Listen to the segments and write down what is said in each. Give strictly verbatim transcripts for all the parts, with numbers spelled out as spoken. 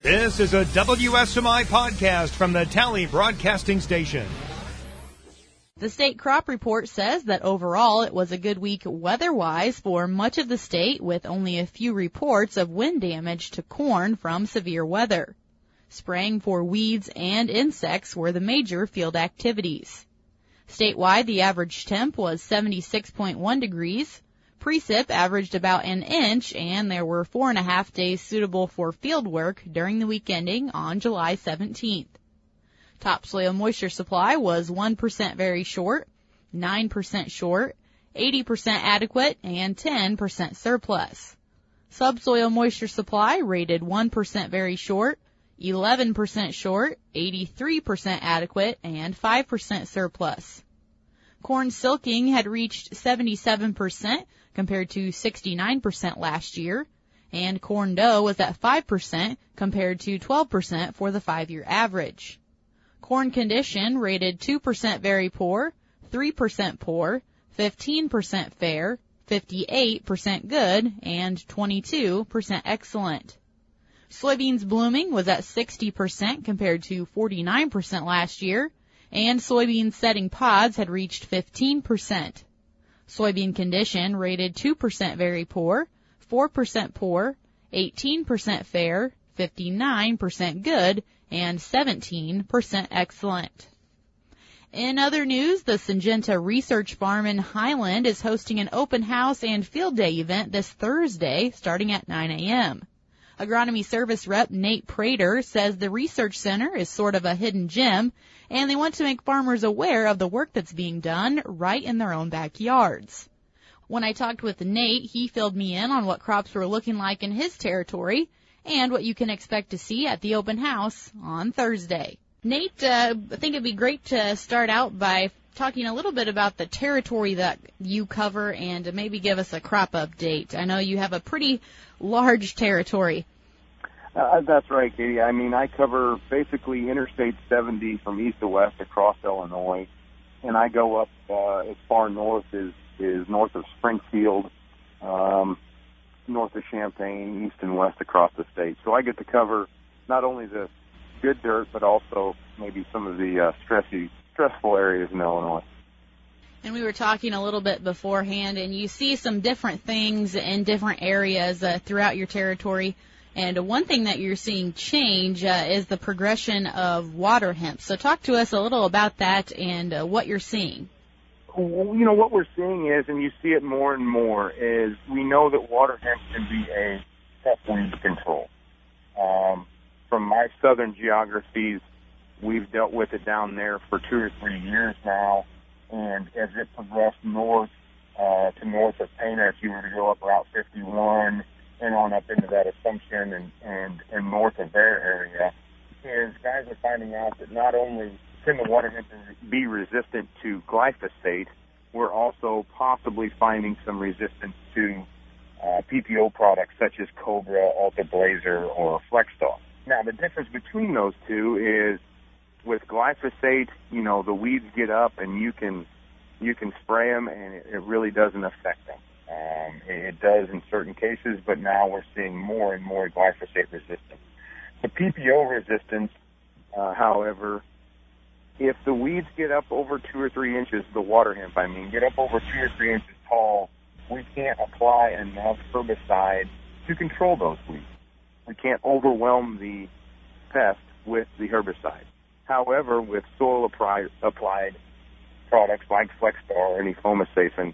This is a W S M I podcast from the Tally Broadcasting Station. The state crop report says that overall it was a good week weather-wise for much of the state, with only a few reports of wind damage to corn from severe weather. Spraying for weeds and insects were the major field activities. Statewide, the average temp was seventy-six point one degrees. Precip averaged about an inch, and there were four and a half days suitable for field work during the week ending on July seventeenth. Topsoil moisture supply was one percent very short, nine percent short, eighty percent adequate, and ten percent surplus. Subsoil moisture supply rated one percent very short, eleven percent short, eighty-three percent adequate, and five percent surplus. Corn silking had reached seventy-seven percent compared to sixty-nine percent last year, and corn dough was at five percent compared to twelve percent for the five-year average. Corn condition rated two percent very poor, three percent poor, fifteen percent fair, fifty-eight percent good, and twenty-two percent excellent. Soybeans blooming was at sixty percent compared to forty-nine percent last year, and soybean setting pods had reached fifteen percent. Soybean condition rated two percent very poor, four percent poor, eighteen percent fair, fifty-nine percent good, and seventeen percent excellent. In other news, the Syngenta Research Farm in Highland is hosting an open house and field day event this Thursday starting at nine a.m. Agronomy Service Rep Nate Prater says the research center is sort of a hidden gem, and they want to make farmers aware of the work that's being done right in their own backyards. When I talked with Nate, he filled me in on what crops were looking like in his territory and what you can expect to see at the open house on Thursday. Nate, uh, I think it'd be great to start out by talking a little bit about the territory that you cover and maybe give us a crop update. I know you have a pretty large territory. Uh, that's right, Katie. I mean, I cover basically Interstate seventy from east to west across Illinois, and I go up uh, as far north as, is north of Springfield, um, north of Champaign, east and west across the state. So I get to cover not only the good dirt, but also maybe some of the uh, stressy, stressful areas in Illinois. And we were talking a little bit beforehand, and you see some different things in different areas uh, throughout your territory. And one thing that you're seeing change uh, is the progression of water hemp. So talk to us a little about that and uh, what you're seeing. Well, you know, what we're seeing is, and you see it more and more, is we know that water hemp can be a tough weed to control. Um, from my southern geographies, we've dealt with it down there for two or three years now. And as it progressed north uh, to north of Pana, if you were to go up Route fifty-one and on up into that Assumption and, and, and north of their area, is guys are finding out that not only can the water hemp be resistant to glyphosate, we're also possibly finding some resistance to uh, P P O products such as Cobra, Alta Blazer, or Flexstar. Now, the difference between those two is with glyphosate, you know, the weeds get up and you can you can spray them and it, it really doesn't affect them. Um, it does in certain cases, but now we're seeing more and more glyphosate resistance. The P P O resistance, uh, however, if the weeds get up over two or three inches, the water hemp, I mean, get up over two or three inches tall, we can't apply enough herbicide to control those weeds. We can't overwhelm the pest with the herbicide. However, with soil applied, applied products like Flexstar or any Fomasafen,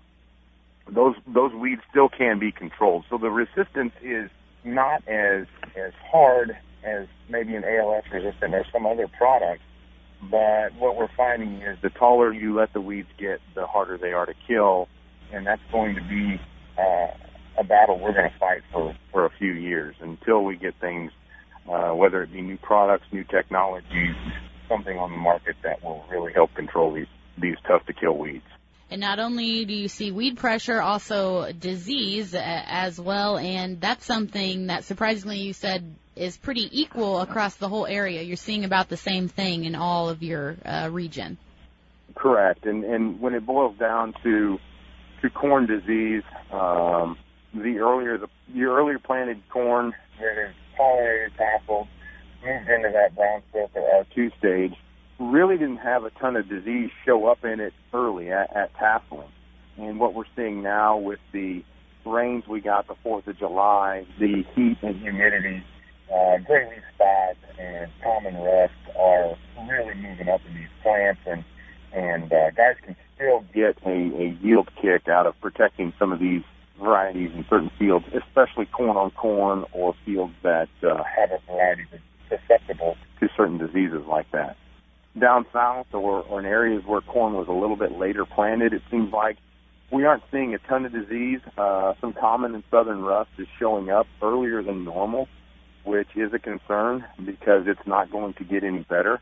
those those weeds still can be controlled. So the resistance is not as as hard as maybe an A L S resistant or some other product, but what we're finding is the taller you let the weeds get, the harder they are to kill, and that's going to be uh, a battle we're going to fight for, for a few years until we get things, uh, whether it be new products, new technologies, something on the market that will really help control these, these tough-to-kill weeds. And not only do you see weed pressure, also disease as well, and that's something that surprisingly you said is pretty equal across the whole area. You're seeing about the same thing in all of your uh, region. Correct, and and when it boils down to to corn disease, um, the earlier the, the earlier planted corn that is pollinated, tasseled, moved into that brown silver R two stage, really didn't have a ton of disease show up in it early at, at tasseling. And what we're seeing now with the rains we got the fourth of July, the heat and humidity, uh, gray leaf spot and common rust are really moving up in these plants, and and uh, guys can still get a, a yield kick out of protecting some of these varieties in certain fields, especially corn on corn or fields that uh, have a variety that's susceptible to certain diseases like that. Down south or, or in areas where corn was a little bit later planted, it seems like we aren't seeing a ton of disease. Uh, some common and southern rust is showing up earlier than normal, which is a concern because it's not going to get any better.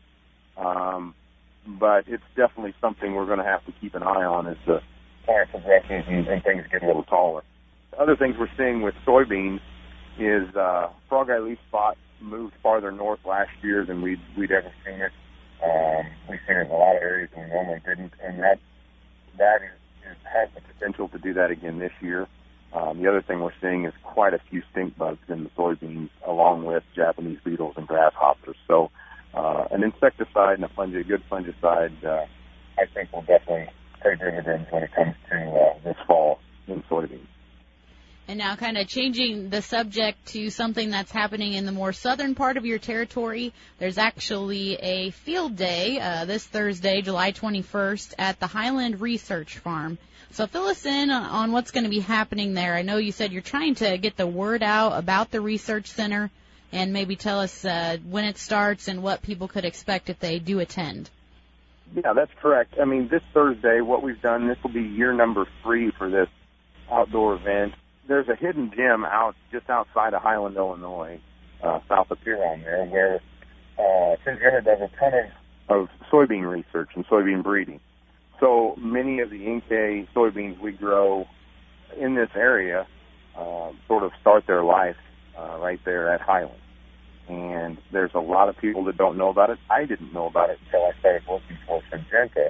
Um, but it's definitely something we're going to have to keep an eye on as the plant progresses and, and things get a little taller. The other things we're seeing with soybeans is uh, frog eye leaf spot moved farther north last year than we'd, we'd ever seen it. Um, we've seen it in a lot of areas we normally didn't, and that that is, is, has the potential to do that again this year. Um, the other thing we're seeing is quite a few stink bugs in the soybeans, along with Japanese beetles and grasshoppers. So uh, an insecticide and a, fungi, a good fungicide, uh, I think, will definitely pay dividends when it comes to uh, this fall in soybeans. And now kind of changing the subject to something that's happening in the more southern part of your territory, there's actually a field day uh, this Thursday, July twenty-first, at the Highland Research Farm. So fill us in on what's going to be happening there. I know you said you're trying to get the word out about the research center, and maybe tell us uh, when it starts and what people could expect if they do attend. Yeah, that's correct. I mean, this Thursday, what we've done, this will be year number three for this outdoor event. There's a hidden gem out just outside of Highland, Illinois, uh, south of Huron there, where uh, Syngenta does a ton of, of soybean research and soybean breeding. So many of the Inkay soybeans we grow in this area uh, sort of start their life uh, right there at Highland. And there's a lot of people that don't know about it. I didn't know about it until I started working for Syngenta.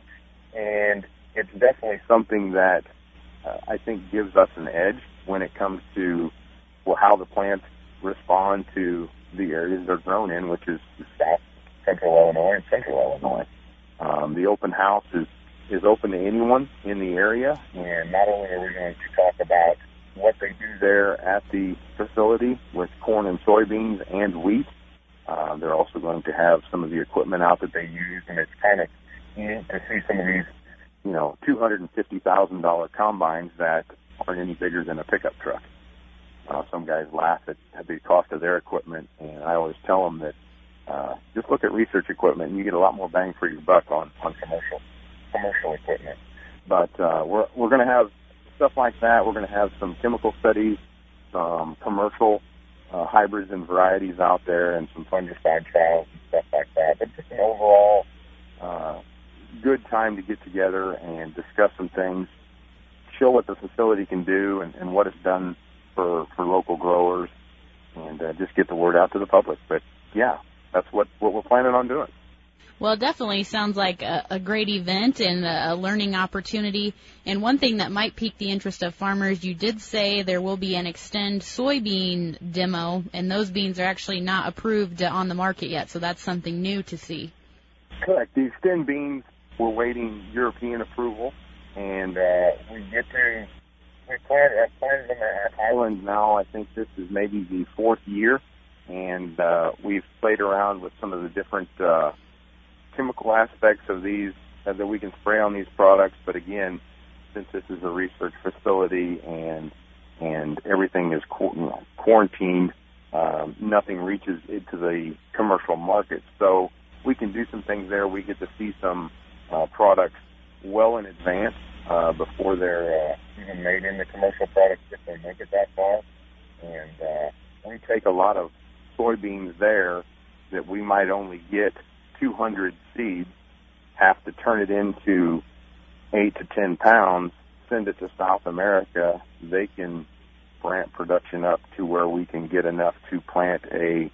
And it's definitely something that uh, I think gives us an edge when it comes to well, how the plants respond to the areas they're grown in, which is south central Illinois and central Illinois. Um, the open house is, is open to anyone in the area, and not only are we going to talk about what they do there at the facility with corn and soybeans and wheat, uh, they're also going to have some of the equipment out that they use, and it's kind of neat to see some of these, you know, two hundred fifty thousand dollars combines that aren't any bigger than a pickup truck. Uh, some guys laugh at, at the cost of their equipment, and I always tell them that uh, just look at research equipment, and you get a lot more bang for your buck on, on commercial commercial equipment. But uh, we're we're going to have stuff like that. We're going to have some chemical studies, some commercial uh, hybrids and varieties out there, and some fungicide trials and stuff like that. But just an overall uh, good time to get together and discuss some things, show what the facility can do and, and what it's done for, for local growers, and uh, just get the word out to the public. But, yeah, that's what, what we're planning on doing. Well, it definitely sounds like a, a great event and a, a learning opportunity. And one thing that might pique the interest of farmers, you did say there will be an Xtend soybean demo, and those beans are actually not approved on the market yet, so that's something new to see. Correct. The Xtend beans, we're waiting European approval. And uh, we get to, we planted, I've planted them at Highland now. I think this is maybe the fourth year. And uh, we've played around with some of the different uh, chemical aspects of these uh, that we can spray on these products. But again, since this is a research facility and and everything is qu- quarantined, um, nothing reaches into the commercial market. So we can do some things there. We get to see some uh, products well in advance uh, before they're uh, even made into commercial products if they make it that far. And uh, we take a lot of soybeans there that we might only get two hundred seeds, have to turn it into eight to ten pounds, send it to South America. They can ramp production up to where we can get enough to plant a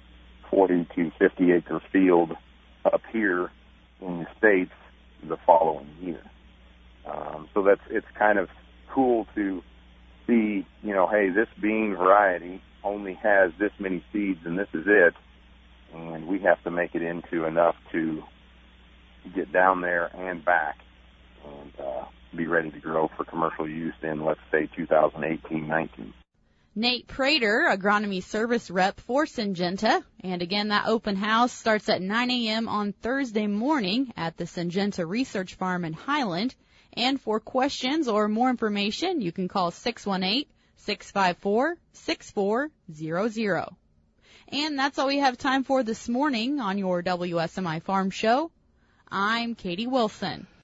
forty to fifty acre field up here in the States the following year. Um, so that's, it's kind of cool to see, you know, hey, this bean variety only has this many seeds and this is it, and we have to make it into enough to get down there and back and uh, be ready to grow for commercial use in, let's say, two thousand eighteen nineteen. Nate Prater, Agronomy Service Rep for Syngenta. And again, that open house starts at nine a.m. on Thursday morning at the Syngenta Research Farm in Highland. And for questions or more information, you can call six one eight, six five four, six four zero zero. And that's all we have time for this morning on your W S M I Farm Show. I'm Katie Wilson.